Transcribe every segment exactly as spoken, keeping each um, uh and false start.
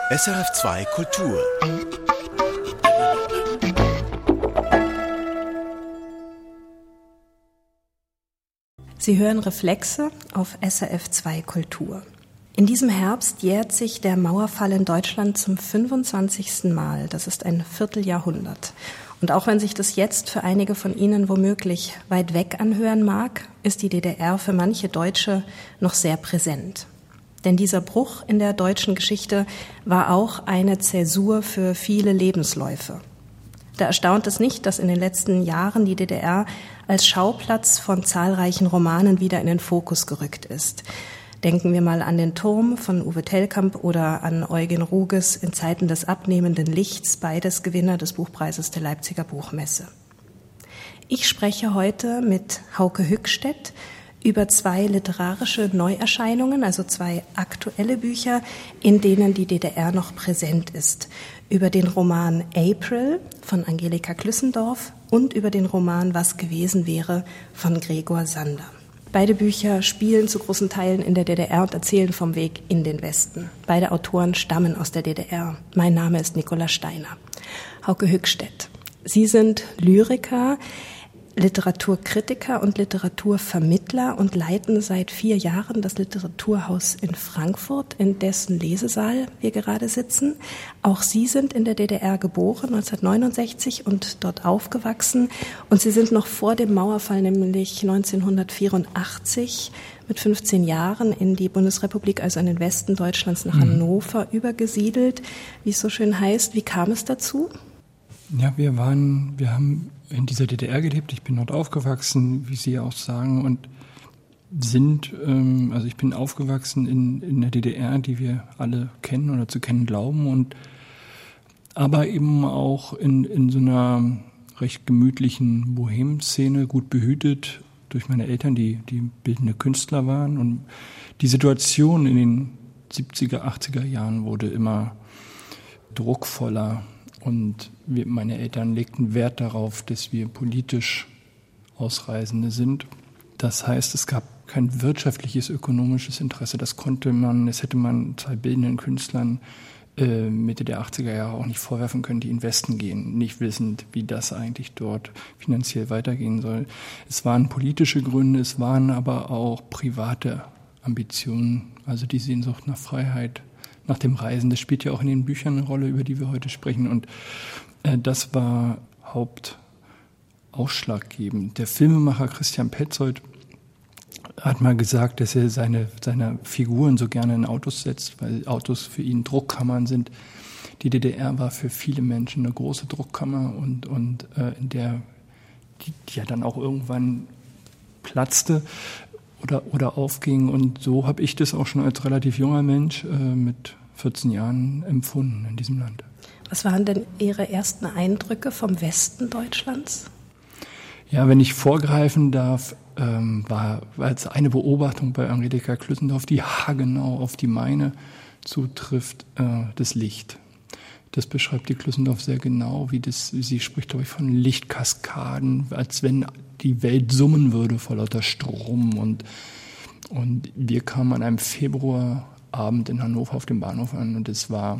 S R F zwei Kultur. Sie hören Reflexe auf S R F zwei Kultur. In diesem Herbst jährt sich der Mauerfall in Deutschland zum fünfundzwanzigsten Mal. Das ist ein Vierteljahrhundert. Und auch wenn sich das jetzt für einige von Ihnen womöglich weit weg anhören mag, ist die D D R für manche Deutsche noch sehr präsent. Denn dieser Bruch in der deutschen Geschichte war auch eine Zäsur für viele Lebensläufe. Da erstaunt es nicht, dass in den letzten Jahren die D D R als Schauplatz von zahlreichen Romanen wieder in den Fokus gerückt ist. Denken wir mal an den Turm von Uwe Tellkamp oder an Eugen Ruges in Zeiten des abnehmenden Lichts, beides Gewinner des Buchpreises der Leipziger Buchmesse. Ich spreche heute mit Hauke Hückstedt über zwei literarische Neuerscheinungen, also zwei aktuelle Bücher, in denen die D D R noch präsent ist. Über den Roman April von Angelika Klüssendorf und über den Roman Was gewesen wäre von Gregor Sander. Beide Bücher spielen zu großen Teilen in der D D R und erzählen vom Weg in den Westen. Beide Autoren stammen aus der D D R. Mein Name ist Nicola Steiner. Hauke Hückstedt. Sie sind Lyriker, Literaturkritiker und Literaturvermittler und leiten seit vier Jahren das Literaturhaus in Frankfurt, in dessen Lesesaal wir gerade sitzen. Auch Sie sind in der D D R geboren, neunzehnhundertneunundsechzig, und dort aufgewachsen. Und Sie sind noch vor dem Mauerfall, nämlich neunzehnhundertvierundachtzig, mit fünfzehn Jahren in die Bundesrepublik, also in den Westen Deutschlands, nach Hannover mhm. übergesiedelt, wie es so schön heißt. Wie kam es dazu? Ja, wir waren, wir haben in dieser D D R gelebt. Ich bin dort aufgewachsen, wie Sie auch sagen, und sind, ähm, also ich bin aufgewachsen in, in der D D R, die wir alle kennen oder zu kennen glauben, und aber eben auch in, in so einer recht gemütlichen Bohem-Szene, gut behütet durch meine Eltern, die, die bildende Künstler waren. Und die Situation in den siebziger, achtziger Jahren wurde immer druckvoller. Und wir, meine Eltern legten Wert darauf, dass wir politisch Ausreisende sind. Das heißt, es gab kein wirtschaftliches, ökonomisches Interesse. Das konnte man, das hätte man zwei bildenden Künstlern äh, Mitte der achtziger Jahre auch nicht vorwerfen können, die in den Westen gehen, nicht wissend, wie das eigentlich dort finanziell weitergehen soll. Es waren politische Gründe, es waren aber auch private Ambitionen, also die Sehnsucht nach Freiheit, nach dem Reisen. Das spielt ja auch in den Büchern eine Rolle, über die wir heute sprechen. Und äh, das war hauptausschlaggebend. Der Filmemacher Christian Petzold hat mal gesagt, dass er seine, seine Figuren so gerne in Autos setzt, weil Autos für ihn Druckkammern sind. Die D D R war für viele Menschen eine große Druckkammer, und, und äh, in der die, die ja dann auch irgendwann platzte oder oder aufging. Und so habe ich das auch schon als relativ junger Mensch äh, mit vierzehn Jahren empfunden in diesem Land. Was waren denn Ihre ersten Eindrücke vom Westen Deutschlands? Ja, wenn ich vorgreifen darf, ähm, war, war jetzt eine Beobachtung bei Angelika Klüssendorf, die haargenau auf die meine zutrifft, äh, das Licht. Das beschreibt die Klüssendorf sehr genau, wie das, sie spricht, glaube ich, von Lichtkaskaden, als wenn die Welt summen würde vor lauter Strom. Und, und wir kamen an einem Februarabend in Hannover auf dem Bahnhof an, und es war,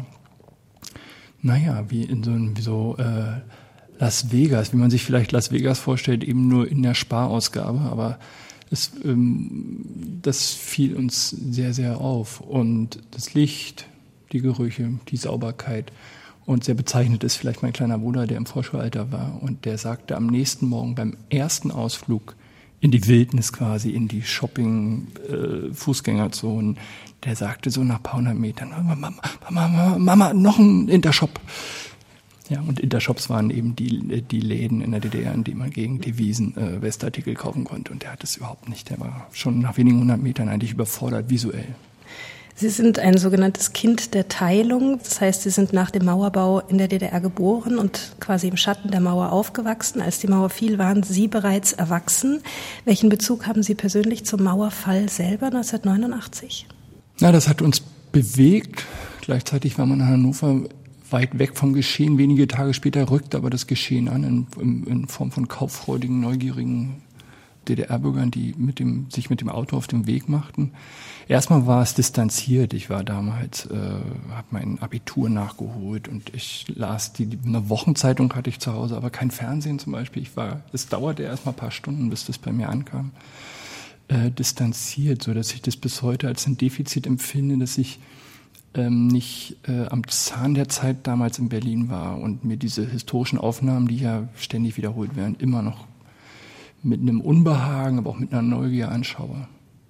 naja, wie in so einem, wie so, äh, Las Vegas, wie man sich vielleicht Las Vegas vorstellt, eben nur in der Sparausgabe, aber es, ähm, das fiel uns sehr, sehr auf. Und das Licht, die Gerüche, die Sauberkeit. Und sehr bezeichnend ist vielleicht mein kleiner Bruder, der im Vorschulalter war, und der sagte am nächsten Morgen beim ersten Ausflug in die Wildnis quasi, in die Shopping-Fußgängerzonen, äh, der sagte so nach ein paar hundert Metern, Mama, Mama, Mama, Mama, noch ein Intershop. Ja, und Intershops waren eben die, die Läden in der D D R, in denen man gegen Devisen äh, Westartikel kaufen konnte. Und der hat es überhaupt nicht. Der war schon nach wenigen hundert Metern eigentlich überfordert visuell. Sie sind ein sogenanntes Kind der Teilung. Das heißt, Sie sind nach dem Mauerbau in der D D R geboren und quasi im Schatten der Mauer aufgewachsen. Als die Mauer fiel, waren Sie bereits erwachsen. Welchen Bezug haben Sie persönlich zum Mauerfall selber neunzehnhundertneunundachtzig? Na, das hat uns bewegt. Gleichzeitig war man in Hannover weit weg vom Geschehen. Wenige Tage später rückte aber das Geschehen an in, in, in Form von kauffreudigen, neugierigen D D R-Bürgern, die mit dem, sich mit dem Auto auf den Weg machten. Erstmal war es distanziert. Ich war damals, äh, habe mein Abitur nachgeholt und ich las die, eine Wochenzeitung hatte ich zu Hause, aber kein Fernsehen zum Beispiel. Ich war, es dauerte erst mal ein paar Stunden, bis das bei mir ankam. Äh, distanziert, so dass ich das bis heute als ein Defizit empfinde, dass ich ähm, nicht äh, am Zahn der Zeit damals in Berlin war und mir diese historischen Aufnahmen, die ja ständig wiederholt werden, immer noch mit einem Unbehagen, aber auch mit einer Neugier anschaue.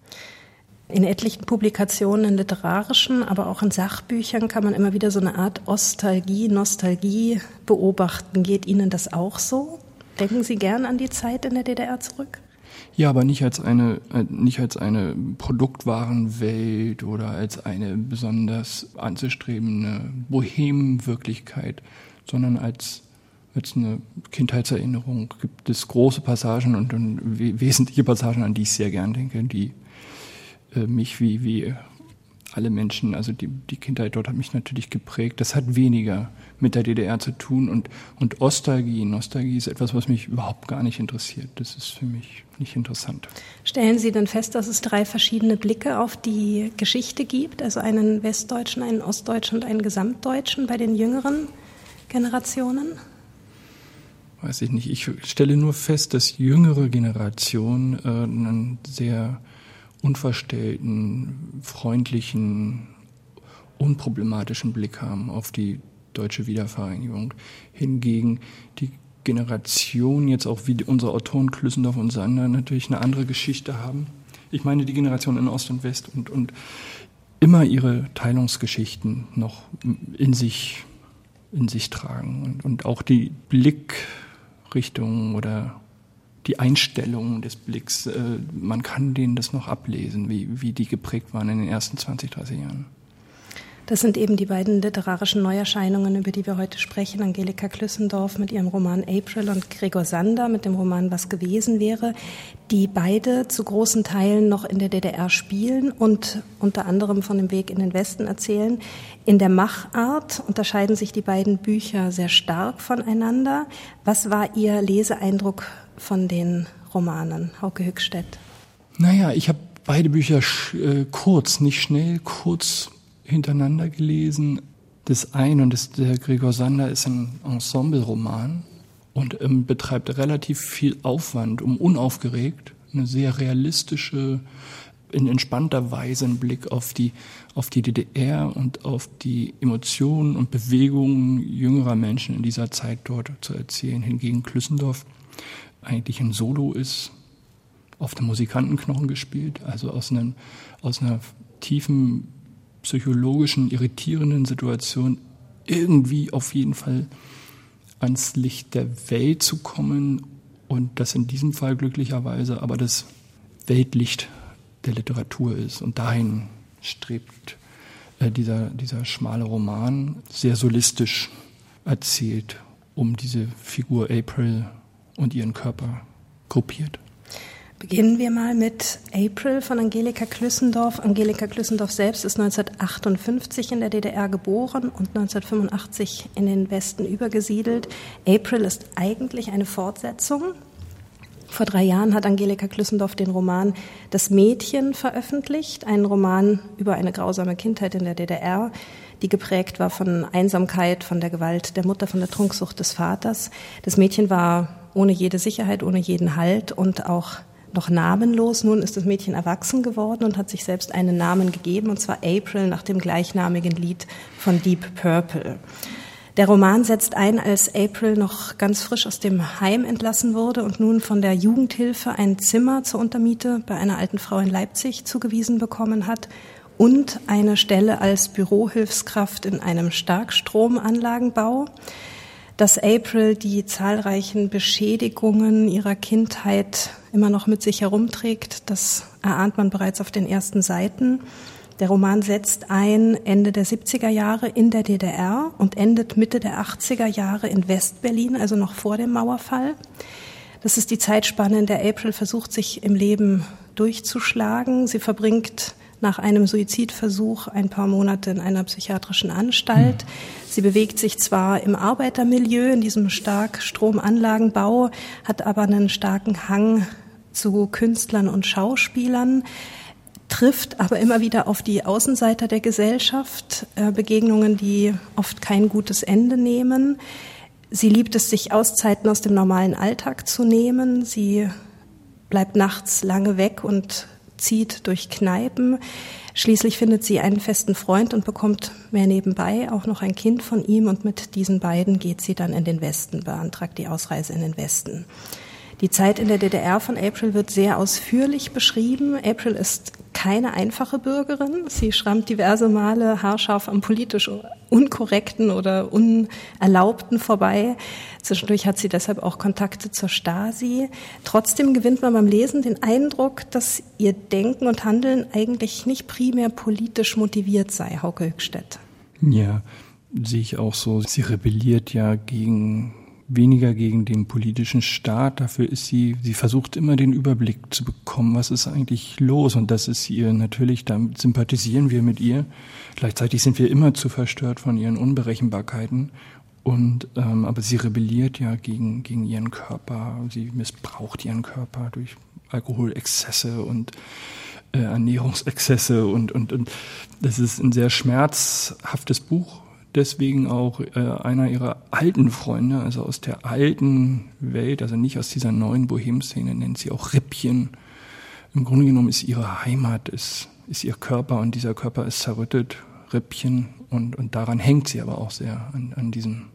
In etlichen Publikationen, in literarischen, aber auch in Sachbüchern kann man immer wieder so eine Art Ostalgie, Nostalgie beobachten. Geht Ihnen das auch so? Denken Sie gern an die Zeit in der D D R zurück? Ja, aber nicht als eine, nicht als eine Produktwarenwelt oder als eine besonders anzustrebende Bohemenwirklichkeit, sondern als als eine Kindheitserinnerung. Gibt es große Passagen und, und wesentliche Passagen, an die ich sehr gern denke, die äh, mich wie, wie alle Menschen, also die, die Kindheit dort hat mich natürlich geprägt. Das hat weniger mit der D D R zu tun und, und Ostalgie, Nostalgie ist etwas, was mich überhaupt gar nicht interessiert. Das ist für mich nicht interessant. Stellen Sie denn fest, dass es drei verschiedene Blicke auf die Geschichte gibt, also einen Westdeutschen, einen Ostdeutschen und einen Gesamtdeutschen bei den jüngeren Generationen? Weiß ich nicht. Ich stelle nur fest, dass jüngere Generationen äh, einen sehr unverstellten, freundlichen, unproblematischen Blick haben auf die deutsche Wiedervereinigung. Hingegen die Generation, jetzt auch wie unsere Autoren Klüssendorf und Sander, natürlich eine andere Geschichte haben. Ich meine die Generation in Ost und West und, und immer ihre Teilungsgeschichten noch in sich, in sich tragen. Und, und auch die Blickrichtung oder die Einstellung des Blicks, äh, man kann denen das noch ablesen, wie, wie die geprägt waren in den ersten zwanzig, dreißig Jahren. Das sind eben die beiden literarischen Neuerscheinungen, über die wir heute sprechen. Angelika Klüssendorf mit ihrem Roman April und Gregor Sander mit dem Roman Was gewesen wäre, die beide zu großen Teilen noch in der D D R spielen und unter anderem von dem Weg in den Westen erzählen. In der Machart unterscheiden sich die beiden Bücher sehr stark voneinander. Was war Ihr Leseeindruck von den Romanen, Hauke Hückstedt? Naja, ich habe beide Bücher sch- äh, kurz, nicht schnell, kurz hintereinander gelesen. Das eine, und das, der Gregor Sander ist ein Ensemble-Roman und ähm, betreibt relativ viel Aufwand, um unaufgeregt eine sehr realistische, in entspannter Weise einen Blick auf die, auf die D D R und auf die Emotionen und Bewegungen jüngerer Menschen in dieser Zeit dort zu erzählen. Hingegen Klüssendorf eigentlich ein Solo ist, auf dem Musikantenknochen gespielt, also aus, einem, aus einer tiefen psychologischen, irritierenden Situation irgendwie auf jeden Fall ans Licht der Welt zu kommen und das in diesem Fall glücklicherweise aber das Weltlicht der Literatur ist. Und dahin strebt äh, dieser, dieser schmale Roman, sehr solistisch erzählt, um diese Figur April und ihren Körper gruppiert. Beginnen wir mal mit April von Angelika Klüssendorf. Angelika Klüssendorf selbst ist neunzehnhundertachtundfünfzig in der D D R geboren und neunzehnhundertfünfundachtzig in den Westen übergesiedelt. April ist eigentlich eine Fortsetzung. Vor drei Jahren hat Angelika Klüssendorf den Roman Das Mädchen veröffentlicht, einen Roman über eine grausame Kindheit in der D D R, die geprägt war von Einsamkeit, von der Gewalt der Mutter, von der Trunksucht des Vaters. Das Mädchen war ohne jede Sicherheit, ohne jeden Halt und auch noch namenlos. Nun ist das Mädchen erwachsen geworden und hat sich selbst einen Namen gegeben, und zwar April nach dem gleichnamigen Lied von Deep Purple. Der Roman setzt ein, als April noch ganz frisch aus dem Heim entlassen wurde und nun von der Jugendhilfe ein Zimmer zur Untermiete bei einer alten Frau in Leipzig zugewiesen bekommen hat und eine Stelle als Bürohilfskraft in einem Starkstromanlagenbau. Dass April die zahlreichen Beschädigungen ihrer Kindheit immer noch mit sich herumträgt, das erahnt man bereits auf den ersten Seiten. Der Roman setzt ein Ende der siebziger Jahre in der D D R und endet Mitte der achtziger Jahre in Westberlin, also noch vor dem Mauerfall. Das ist die Zeitspanne, in der April versucht, sich im Leben durchzuschlagen. Sie verbringt nach einem Suizidversuch ein paar Monate in einer psychiatrischen Anstalt. Sie bewegt sich zwar im Arbeitermilieu, in diesem Starkstromanlagenbau, hat aber einen starken Hang zu Künstlern und Schauspielern, trifft aber immer wieder auf die Außenseiter der Gesellschaft, äh, Begegnungen, die oft kein gutes Ende nehmen. Sie liebt es, sich Auszeiten aus dem normalen Alltag zu nehmen. Sie bleibt nachts lange weg und zieht durch Kneipen. Schließlich findet sie einen festen Freund und bekommt mehr nebenbei auch noch ein Kind von ihm. Und mit diesen beiden geht sie dann in den Westen, beantragt die Ausreise in den Westen. Die Zeit in der D D R von April wird sehr ausführlich beschrieben. April ist keine einfache Bürgerin. Sie schrammt diverse Male haarscharf am politisch Unkorrekten oder Unerlaubten vorbei. Zwischendurch hat sie deshalb auch Kontakte zur Stasi. Trotzdem gewinnt man beim Lesen den Eindruck, dass ihr Denken und Handeln eigentlich nicht primär politisch motiviert sei, Hauke Höchstädt. Ja, sehe ich auch so. Sie rebelliert ja gegen weniger gegen den politischen Staat. Dafür ist sie, sie versucht immer den Überblick zu bekommen, was ist eigentlich los. Und das ist ihr natürlich, damit sympathisieren wir mit ihr. Gleichzeitig sind wir immer zu verstört von ihren Unberechenbarkeiten. Und, ähm, aber sie rebelliert ja gegen, gegen ihren Körper. Sie missbraucht ihren Körper durch Alkoholexzesse und äh, Ernährungsexzesse und, und, und das ist ein sehr schmerzhaftes Buch. Deswegen auch äh, einer ihrer alten Freunde, also aus der alten Welt, also nicht aus dieser neuen Bohem-Szene, nennt sie auch Rippchen. Im Grunde genommen ist ihre Heimat, ist, ist ihr Körper und dieser Körper ist zerrüttet, Rippchen. Und, und daran hängt sie aber auch sehr, an, an, diesem,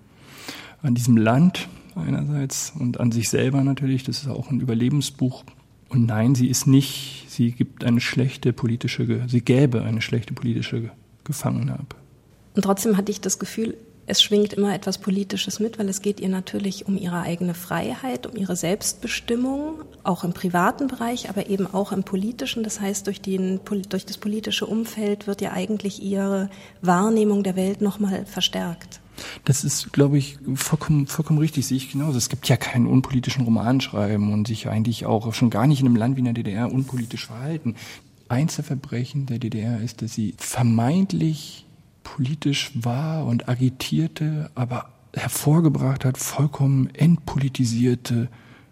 an diesem Land einerseits und an sich selber natürlich. Das ist auch ein Überlebensbuch. Und nein, sie ist nicht, sie gibt eine schlechte politische, sie gäbe eine schlechte politische Gefangene ab. Und trotzdem hatte ich das Gefühl, es schwingt immer etwas Politisches mit, weil es geht ihr natürlich um ihre eigene Freiheit, um ihre Selbstbestimmung, auch im privaten Bereich, aber eben auch im politischen. Das heißt, durch, den, durch das politische Umfeld wird ja eigentlich ihre Wahrnehmung der Welt nochmal verstärkt. Das ist, glaube ich, vollkommen, vollkommen richtig, sehe ich genauso. Es gibt ja keinen unpolitischen Roman schreiben und sich eigentlich auch schon gar nicht in einem Land wie in der D D R unpolitisch verhalten. Eins der Verbrechen der D D R ist, dass sie vermeintlich politisch war und agitierte, aber hervorgebracht hat vollkommen entpolitisierte,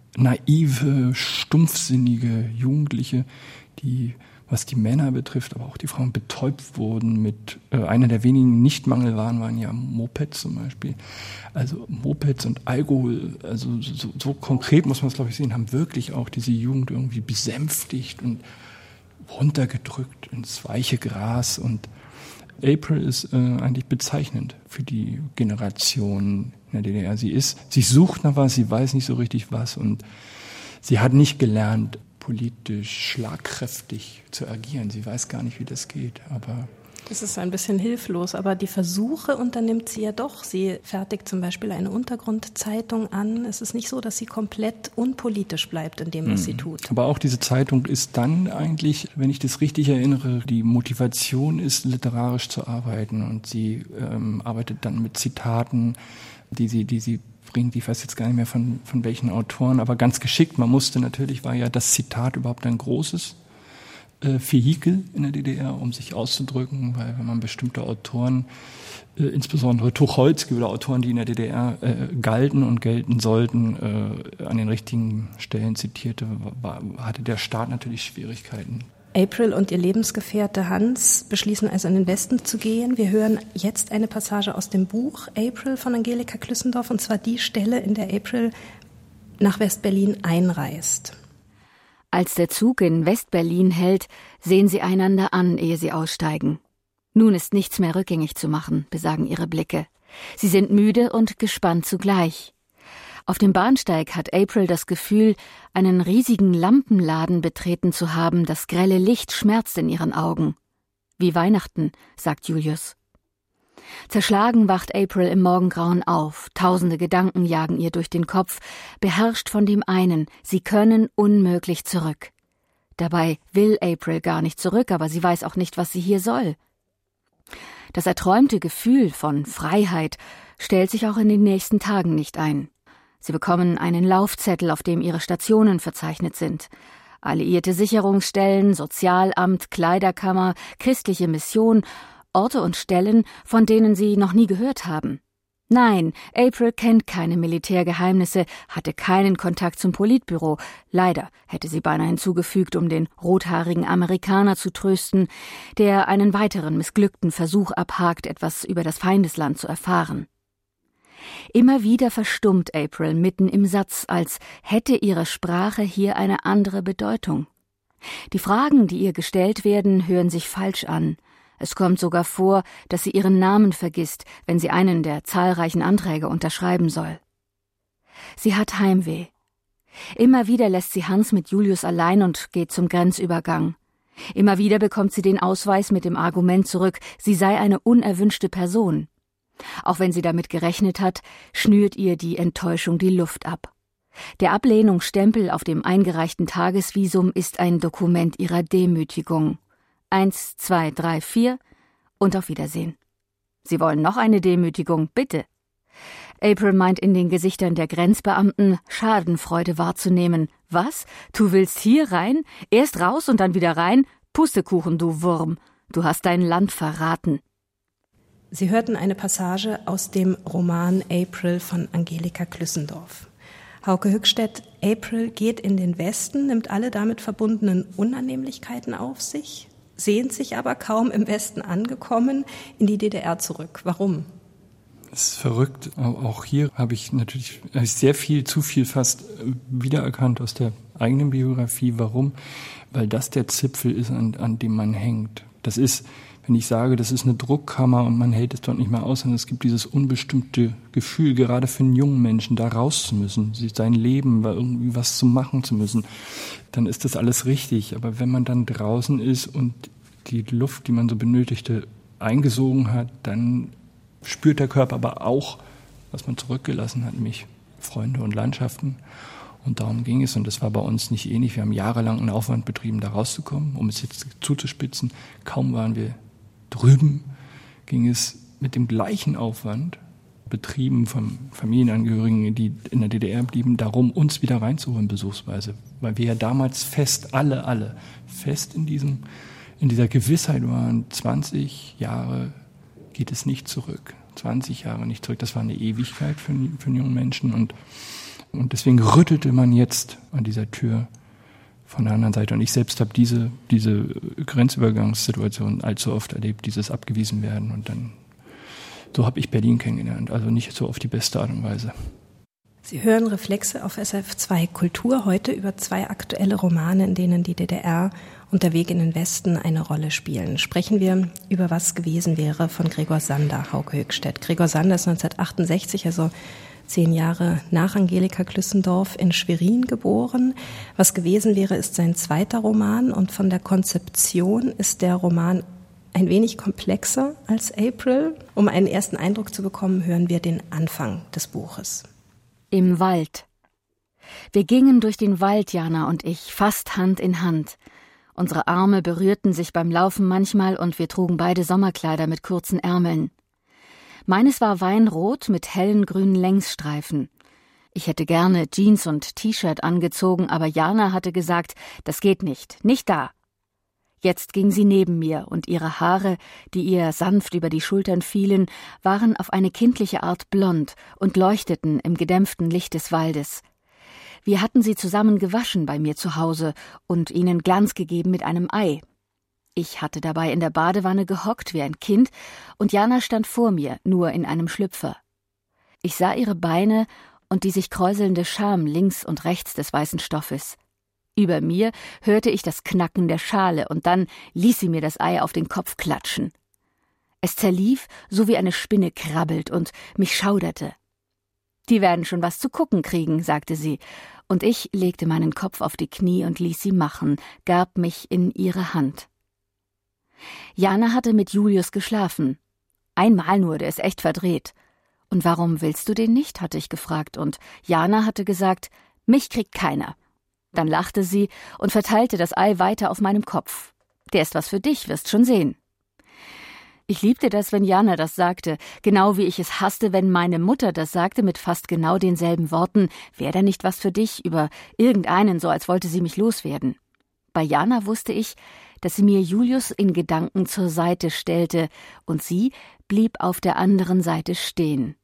naive, stumpfsinnige Jugendliche, die, was die Männer betrifft, aber auch die Frauen betäubt wurden mit, äh, einer der wenigen Nicht-Mangelwaren waren ja Mopeds zum Beispiel. Also Mopeds und Alkohol, also so, so konkret muss man es, glaube ich, sehen, haben wirklich auch diese Jugend irgendwie besänftigt und runtergedrückt ins weiche Gras. Und April ist äh, eigentlich bezeichnend für die Generation in der D D R. Sie ist, sie sucht nach was, sie weiß nicht so richtig was und sie hat nicht gelernt, politisch schlagkräftig zu agieren. Sie weiß gar nicht, wie das geht, aber es ist ein bisschen hilflos, aber die Versuche unternimmt sie ja doch. Sie fertigt zum Beispiel eine Untergrundzeitung an. Es ist nicht so, dass sie komplett unpolitisch bleibt in dem, was mhm. sie tut. Aber auch diese Zeitung ist dann eigentlich, wenn ich das richtig erinnere, die Motivation ist, literarisch zu arbeiten. Und sie ähm, arbeitet dann mit Zitaten, die sie, die sie bringt. Ich weiß jetzt gar nicht mehr von, von welchen Autoren, aber ganz geschickt. Man musste natürlich, war ja das Zitat überhaupt ein großes Äh, Vehikel in der D D R, um sich auszudrücken, weil wenn man bestimmte Autoren, äh, insbesondere Tucholsky oder Autoren, die in der D D R äh, galten und gelten sollten, äh, an den richtigen Stellen zitierte, war, hatte der Staat natürlich Schwierigkeiten. April und ihr Lebensgefährte Hans beschließen also in den Westen zu gehen. Wir hören jetzt eine Passage aus dem Buch April von Angelika Klüssendorf, und zwar die Stelle, in der April nach West-Berlin einreist. Als der Zug in West-Berlin hält, sehen sie einander an, ehe sie aussteigen. Nun ist nichts mehr rückgängig zu machen, besagen ihre Blicke. Sie sind müde und gespannt zugleich. Auf dem Bahnsteig hat April das Gefühl, einen riesigen Lampenladen betreten zu haben, das grelle Licht schmerzt in ihren Augen. Wie Weihnachten, sagt Julius. Zerschlagen wacht April im Morgengrauen auf. Tausende Gedanken jagen ihr durch den Kopf, beherrscht von dem einen, sie können unmöglich zurück. Dabei will April gar nicht zurück, aber sie weiß auch nicht, was sie hier soll. Das erträumte Gefühl von Freiheit stellt sich auch in den nächsten Tagen nicht ein. Sie bekommen einen Laufzettel, auf dem ihre Stationen verzeichnet sind. Alliierte Sicherungsstellen, Sozialamt, Kleiderkammer, christliche Mission, Orte und Stellen, von denen sie noch nie gehört haben. Nein, April kennt keine Militärgeheimnisse, hatte keinen Kontakt zum Politbüro. Leider, hätte sie beinahe hinzugefügt, um den rothaarigen Amerikaner zu trösten, der einen weiteren missglückten Versuch abhakt, etwas über das Feindesland zu erfahren. Immer wieder verstummt April mitten im Satz, als hätte ihre Sprache hier eine andere Bedeutung. Die Fragen, die ihr gestellt werden, hören sich falsch an. Es kommt sogar vor, dass sie ihren Namen vergisst, wenn sie einen der zahlreichen Anträge unterschreiben soll. Sie hat Heimweh. Immer wieder lässt sie Hans mit Julius allein und geht zum Grenzübergang. Immer wieder bekommt sie den Ausweis mit dem Argument zurück, sie sei eine unerwünschte Person. Auch wenn sie damit gerechnet hat, schnürt ihr die Enttäuschung die Luft ab. Der Ablehnungsstempel auf dem eingereichten Tagesvisum ist ein Dokument ihrer Demütigung. Eins, zwei, drei, vier und auf Wiedersehen. Sie wollen noch eine Demütigung, bitte. April meint in den Gesichtern der Grenzbeamten Schadenfreude wahrzunehmen. Was? Du willst hier rein? Erst raus und dann wieder rein? Pustekuchen, du Wurm. Du hast dein Land verraten. Sie hörten eine Passage aus dem Roman April von Angelika Klüssendorf. Hauke Hückstedt, April geht in den Westen, nimmt alle damit verbundenen Unannehmlichkeiten auf sich, sehnt sich aber kaum im Westen angekommen in die D D R zurück. Warum? Das ist verrückt. Auch hier habe ich natürlich sehr viel, zu viel fast wiedererkannt aus der eigenen Biografie. Warum? Weil das der Zipfel ist, an, an dem man hängt. Das ist, wenn ich sage, das ist eine Druckkammer und man hält es dort nicht mehr aus, sondern es gibt dieses unbestimmte Gefühl, gerade für einen jungen Menschen, da raus zu müssen, sein Leben, irgendwie was zu machen zu müssen, dann ist das alles richtig. Aber wenn man dann draußen ist und die Luft, die man so benötigte, eingesogen hat, dann spürt der Körper aber auch, was man zurückgelassen hat, nämlich Freunde und Landschaften. Und darum ging es. Und das war bei uns nicht ähnlich. Wir haben jahrelang einen Aufwand betrieben, da rauszukommen, um es jetzt zuzuspitzen. Kaum waren wir drüben, ging es mit dem gleichen Aufwand, betrieben von Familienangehörigen, die in der D D R blieben, darum, uns wieder reinzuholen, besuchsweise. Weil wir ja damals fest, alle, alle, fest in diesem, in dieser Gewissheit waren, zwanzig Jahre geht es nicht zurück. zwanzig Jahre nicht zurück. Das war eine Ewigkeit für, für einen jungen Menschen. Und, und deswegen rüttelte man jetzt an dieser Tür von der anderen Seite. Und ich selbst habe diese, diese Grenzübergangssituation allzu oft erlebt, dieses abgewiesen werden. Und dann, so habe ich Berlin kennengelernt. Also nicht so auf die beste Art und Weise. Sie hören Reflexe auf S R F zwei Kultur, heute über zwei aktuelle Romane, in denen die D D R und der Weg in den Westen eine Rolle spielen. Sprechen wir über Was gewesen wäre von Gregor Sander, Hauke Hückstedt. Gregor Sander ist neunzehnhundertachtundsechzig, also zehn Jahre nach Angelika Klüssendorf, in Schwerin geboren. Was gewesen wäre, ist sein zweiter Roman und von der Konzeption ist der Roman ein wenig komplexer als April. Um einen ersten Eindruck zu bekommen, hören wir den Anfang des Buches. Im Wald. Wir gingen durch den Wald, Jana und ich, fast Hand in Hand. Unsere Arme berührten sich beim Laufen manchmal und wir trugen beide Sommerkleider mit kurzen Ärmeln. Meines war weinrot mit hellen grünen Längsstreifen. Ich hätte gerne Jeans und T-Shirt angezogen, aber Jana hatte gesagt, das geht nicht, nicht da. Jetzt ging sie neben mir und ihre Haare, die ihr sanft über die Schultern fielen, waren auf eine kindliche Art blond und leuchteten im gedämpften Licht des Waldes. Wir hatten sie zusammen gewaschen bei mir zu Hause und ihnen Glanz gegeben mit einem Ei. Ich hatte dabei in der Badewanne gehockt wie ein Kind und Jana stand vor mir, nur in einem Schlüpfer. Ich sah ihre Beine und die sich kräuselnde Scham links und rechts des weißen Stoffes. Über mir hörte ich das Knacken der Schale und dann ließ sie mir das Ei auf den Kopf klatschen. Es zerlief, so wie eine Spinne krabbelt und mich schauderte. »Die werden schon was zu gucken kriegen«, sagte sie, und ich legte meinen Kopf auf die Knie und ließ sie machen, gab mich in ihre Hand. Jana hatte mit Julius geschlafen. Einmal nur, der ist echt verdreht. »Und warum willst du den nicht?« hatte ich gefragt, und Jana hatte gesagt, »mich kriegt keiner.« Dann lachte sie und verteilte das Ei weiter auf meinem Kopf. »Der ist was für dich, wirst schon sehen.« Ich liebte das, wenn Jana das sagte, genau wie ich es hasste, wenn meine Mutter das sagte, mit fast genau denselben Worten, »Wäre da nicht was für dich?« über irgendeinen, so als wollte sie mich loswerden. Bei Jana wusste ich, dass sie mir Julius in Gedanken zur Seite stellte, und sie blieb auf der anderen Seite stehen.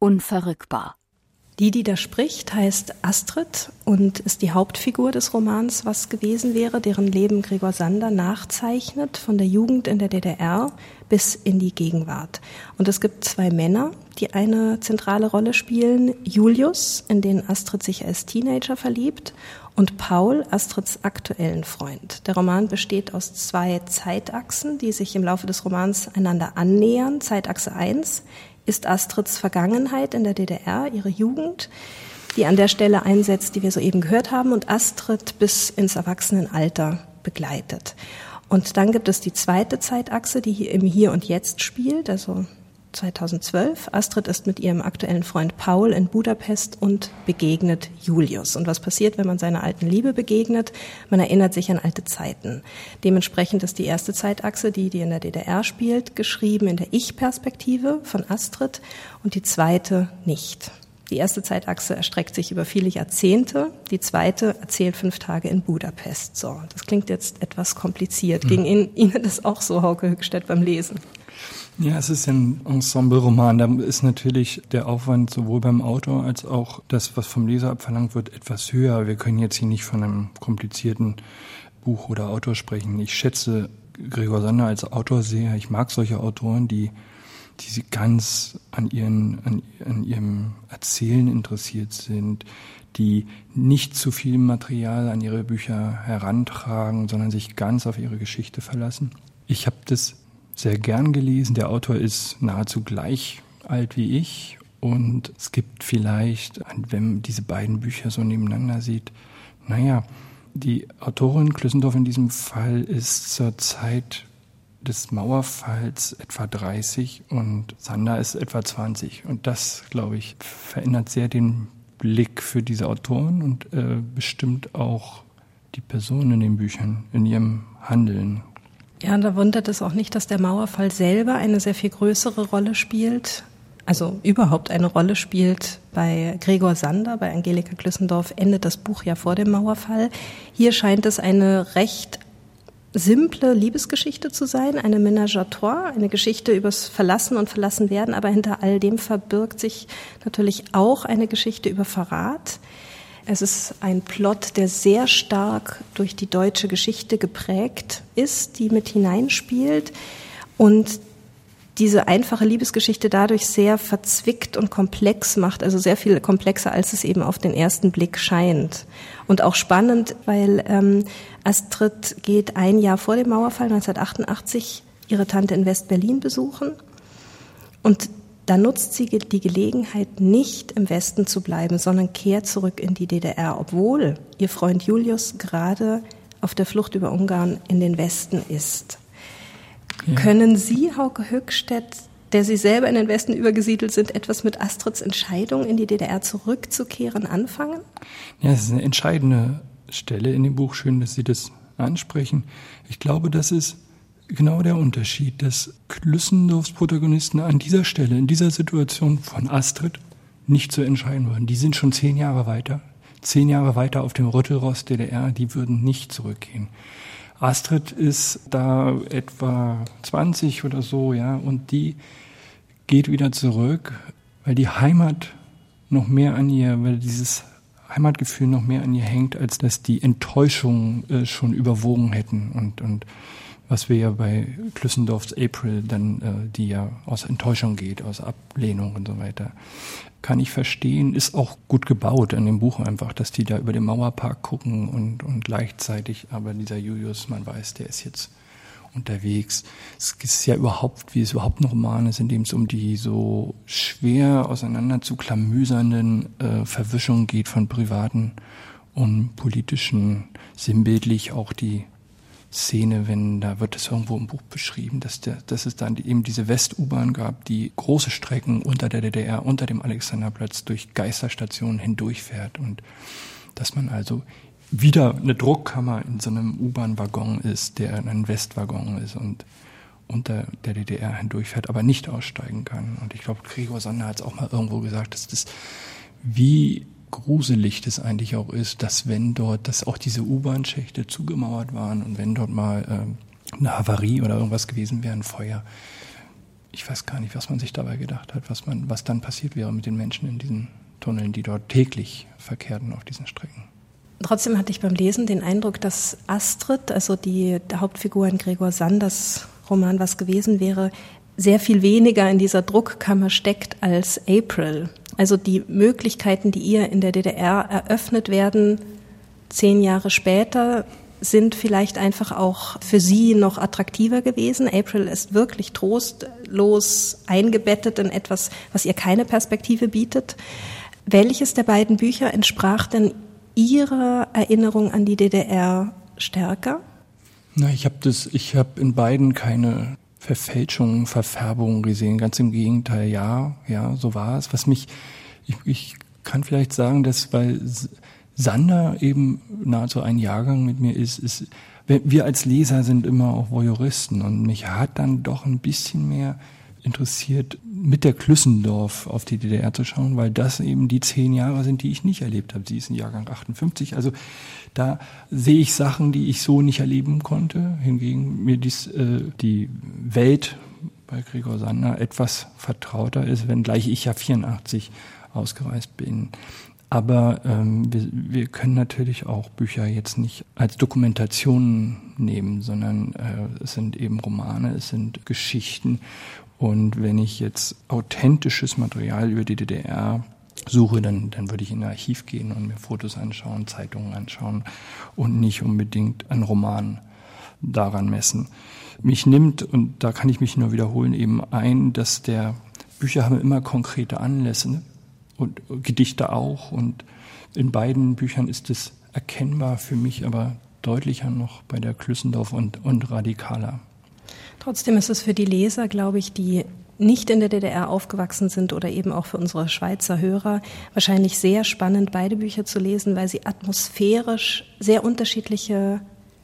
unverrückbar. Die, die da spricht, heißt Astrid und ist die Hauptfigur des Romans, was gewesen wäre, deren Leben Gregor Sander nachzeichnet, von der Jugend in der D D R bis in die Gegenwart. Und es gibt zwei Männer, die eine zentrale Rolle spielen. Julius, in den Astrid sich als Teenager verliebt, und Paul, Astrids aktuellen Freund. Der Roman besteht aus zwei Zeitachsen, die sich im Laufe des Romans einander annähern. Zeitachse eins ist Astrids Vergangenheit in der D D R, ihre Jugend, die an der Stelle einsetzt, die wir soeben gehört haben, und Astrid bis ins Erwachsenenalter begleitet. Und dann gibt es die zweite Zeitachse, die hier im Hier und Jetzt spielt, also zweitausendzwölf. Astrid ist mit ihrem aktuellen Freund Paul in Budapest und begegnet Julius. Und was passiert, wenn man seiner alten Liebe begegnet? Man erinnert sich an alte Zeiten. Dementsprechend ist die erste Zeitachse, die, die in der D D R spielt, geschrieben in der Ich-Perspektive von Astrid und die zweite nicht. Die erste Zeitachse erstreckt sich über viele Jahrzehnte, die zweite erzählt fünf Tage in Budapest. So, das klingt jetzt etwas kompliziert. Mhm. Ging Ihnen, Ihnen das auch so, Hauke Höchstädt, beim Lesen? Ja, es ist ein Ensemble-Roman. Da ist natürlich der Aufwand sowohl beim Autor als auch das, was vom Leser abverlangt wird, etwas höher. Wir können jetzt hier nicht von einem komplizierten Buch oder Autor sprechen. Ich schätze Gregor Sander als Autor sehr. Ich mag solche Autoren, die, die sie ganz an ihren, an, an ihrem Erzählen interessiert sind, die nicht zu viel Material an ihre Bücher herantragen, sondern sich ganz auf ihre Geschichte verlassen. Ich habe das sehr gern gelesen. Der Autor ist nahezu gleich alt wie ich und es gibt vielleicht, wenn man diese beiden Bücher so nebeneinander sieht, naja, die Autorin Clüssendorf in diesem Fall ist zur Zeit des Mauerfalls etwa dreißig und Sander ist etwa zwanzig. Und das, glaube ich, verändert sehr den Blick für diese Autoren und äh, bestimmt auch die Person in den Büchern, in ihrem Handeln. Ja, und da wundert es auch nicht, dass der Mauerfall selber eine sehr viel größere Rolle spielt, also überhaupt eine Rolle spielt bei Gregor Sander, bei Angelika Clüssendorf endet das Buch ja vor dem Mauerfall. Hier scheint es eine recht simple Liebesgeschichte zu sein, eine Ménage à trois, eine Geschichte übers Verlassen und Verlassenwerden, aber hinter all dem verbirgt sich natürlich auch eine Geschichte über Verrat. Es ist ein Plot, der sehr stark durch die deutsche Geschichte geprägt ist, die mit hineinspielt und diese einfache Liebesgeschichte dadurch sehr verzwickt und komplex macht, also sehr viel komplexer, als es eben auf den ersten Blick scheint. Und auch spannend, weil ähm, Astrid geht ein Jahr vor dem Mauerfall, neunzehnhundertachtundachtzig, ihre Tante in West-Berlin besuchen und da nutzt sie die Gelegenheit, nicht im Westen zu bleiben, sondern kehrt zurück in die D D R, obwohl ihr Freund Julius gerade auf der Flucht über Ungarn in den Westen ist. Ja. Können Sie, Hauke Höchstädt, der Sie selber in den Westen übergesiedelt sind, etwas mit Astrids Entscheidung, in die D D R zurückzukehren, anfangen? Ja, das ist eine entscheidende Stelle in dem Buch. Schön, dass Sie das ansprechen. Ich glaube, das ist genau der Unterschied, dass Clüssendorfs Protagonisten an dieser Stelle, in dieser Situation von Astrid nicht zu entscheiden würden. Die sind schon zehn Jahre weiter, zehn Jahre weiter auf dem Rüttelrost D D R, die würden nicht zurückgehen. Astrid ist da etwa zwanzig oder so, ja, und die geht wieder zurück, weil die Heimat noch mehr an ihr, weil dieses Heimatgefühl noch mehr an ihr hängt, als dass die Enttäuschung äh, schon überwogen hätten und, und was wir ja bei Clüssendorfs April dann, äh, die ja aus Enttäuschung geht, aus Ablehnung und so weiter, kann ich verstehen, ist auch gut gebaut an dem Buch einfach, dass die da über den Mauerpark gucken und, und gleichzeitig, aber dieser Julius, man weiß, der ist jetzt unterwegs. Es ist ja überhaupt, wie es überhaupt ein Roman ist, in dem es um die so schwer auseinander zu klamüsernden äh, Verwischungen geht von privaten und politischen, sinnbildlich auch die Szene, wenn, da wird es irgendwo im Buch beschrieben, dass, der, dass es dann eben diese West-U-Bahn gab, die große Strecken unter der D D R, unter dem Alexanderplatz durch Geisterstationen hindurchfährt und dass man also wieder eine Druckkammer in so einem U-Bahn-Waggon ist, der ein Westwaggon ist und unter der D D R hindurchfährt, aber nicht aussteigen kann. Und ich glaube, Gregor Sander hat es auch mal irgendwo gesagt, dass das wie gruselig das eigentlich auch ist, dass wenn dort, dass auch diese U-Bahn-Schächte zugemauert waren und wenn dort mal äh, eine Havarie oder irgendwas gewesen wäre, ein Feuer, ich weiß gar nicht, was man sich dabei gedacht hat, was man, was dann passiert wäre mit den Menschen in diesen Tunneln, die dort täglich verkehrten auf diesen Strecken. Trotzdem hatte ich beim Lesen den Eindruck, dass Astrid, also die Hauptfigur in Gregor Sanders Roman Was gewesen wäre, sehr viel weniger in dieser Druckkammer steckt als April. Also die Möglichkeiten, die ihr in der D D R eröffnet werden, zehn Jahre später, sind vielleicht einfach auch für sie noch attraktiver gewesen. April ist wirklich trostlos eingebettet in etwas, was ihr keine Perspektive bietet. Welches der beiden Bücher entsprach denn Ihrer Erinnerung an die D D R stärker? Na, ich habe das, ich habe in beiden keine Verfälschungen, Verfärbungen gesehen. Ganz im Gegenteil, ja, ja, so war es. Was mich, ich, ich kann vielleicht sagen, dass weil Sander eben nahezu ein Jahrgang mit mir ist, ist, wir als Leser sind immer auch Voyeuristen und mich hat dann doch ein bisschen mehr interessiert, mit der Klüssendorf auf die D D R zu schauen, weil das eben die zehn Jahre sind, die ich nicht erlebt habe. Sie ist ein Jahrgang achtundfünfzig, also da sehe ich Sachen, die ich so nicht erleben konnte. Hingegen mir dies, äh, die Welt bei Gregor Sander etwas vertrauter ist, wenngleich ich ja vierundachtzig ausgereist bin. Aber ähm, wir, wir können natürlich auch Bücher jetzt nicht als Dokumentation nehmen, sondern äh, es sind eben Romane, es sind Geschichten. Und wenn ich jetzt authentisches Material über die D D R suche, dann, dann würde ich in ein Archiv gehen und mir Fotos anschauen, Zeitungen anschauen und nicht unbedingt einen Roman daran messen. Mich nimmt, und da kann ich mich nur wiederholen, eben ein, dass der Bücher haben immer konkrete Anlässe, ne? Und Gedichte auch. Und in beiden Büchern ist es erkennbar für mich, aber deutlicher noch bei der Klüssendorf und, und radikaler. Trotzdem ist es für die Leser, glaube ich, die nicht in der D D R aufgewachsen sind oder eben auch für unsere Schweizer Hörer wahrscheinlich sehr spannend, beide Bücher zu lesen, weil sie atmosphärisch sehr unterschiedliche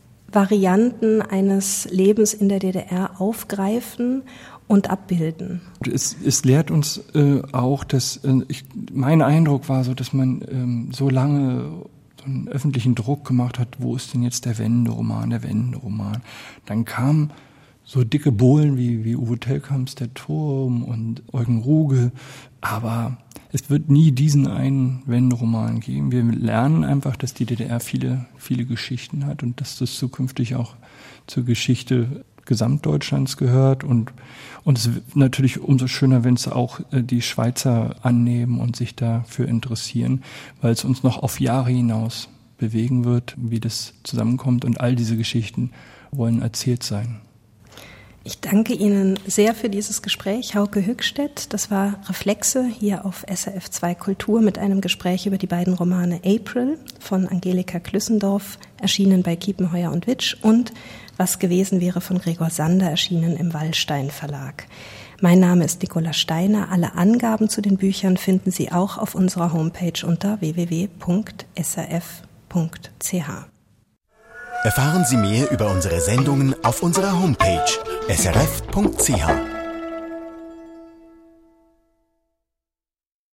Varianten eines Lebens in der D D R aufgreifen und abbilden. Es, es lehrt uns äh, auch, dass äh, ich, mein Eindruck war so, dass man ähm, so lange so einen öffentlichen Druck gemacht hat, wo ist denn jetzt der Wenderoman, der Wenderoman. Dann kam so dicke Bohlen wie, wie Uwe Tellkamps Der Turm und Eugen Ruge, aber es wird nie diesen einen Wenderoman geben. Wir lernen einfach, dass die D D R viele, viele Geschichten hat und dass das zukünftig auch zur Geschichte Gesamtdeutschlands gehört und, und es ist natürlich umso schöner, wenn es auch die Schweizer annehmen und sich dafür interessieren, weil es uns noch auf Jahre hinaus bewegen wird, wie das zusammenkommt und all diese Geschichten wollen erzählt sein. Ich danke Ihnen sehr für dieses Gespräch, Hauke Höchstädt. Das war Reflexe hier auf S R F zwei Kultur mit einem Gespräch über die beiden Romane April von Angelika Klüssendorf, erschienen bei Kiepenheuer und Witsch, und Was gewesen wäre von Gregor Sander, erschienen im Wallstein Verlag. Mein Name ist Nicola Steiner. Alle Angaben zu den Büchern finden Sie auch auf unserer Homepage unter w w w punkt s r f punkt c h. Erfahren Sie mehr über unsere Sendungen auf unserer Homepage s r f punkt c h.